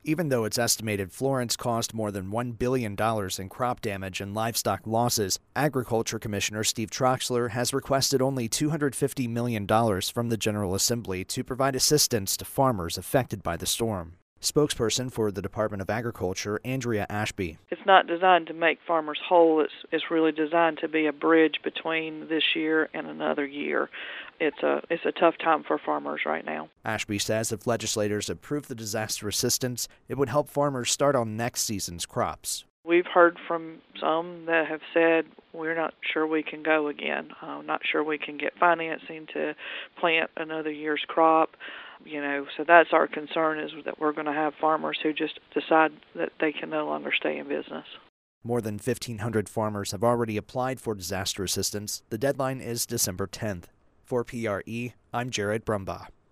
Even though it's estimated Florence caused more than $1 billion in crop damage and livestock losses, Agriculture Commissioner Steve Troxler has requested only $250 million from the General Assembly to provide assistance to farmers affected by the storm. Spokesperson for the Department of Agriculture, Andrea Ashby. It's not designed to make farmers whole. It's really designed to be a bridge between this year and another year. It's a tough time for farmers right now. Ashby says if legislators approve the disaster assistance, it would help farmers start on next season's crops. We've heard from some that have said we're not sure we can go again, not sure we can get financing to plant another year's crop. So that's our concern, is that we're going to have farmers who just decide that they can no longer stay in business. More than 1,500 farmers have already applied for disaster assistance. The deadline is December 10th. For PRE, I'm Jared Brumbaugh.